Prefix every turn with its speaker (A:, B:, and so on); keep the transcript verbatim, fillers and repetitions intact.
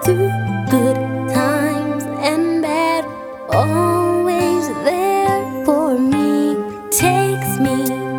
A: through good times and bad, always there for me, takes me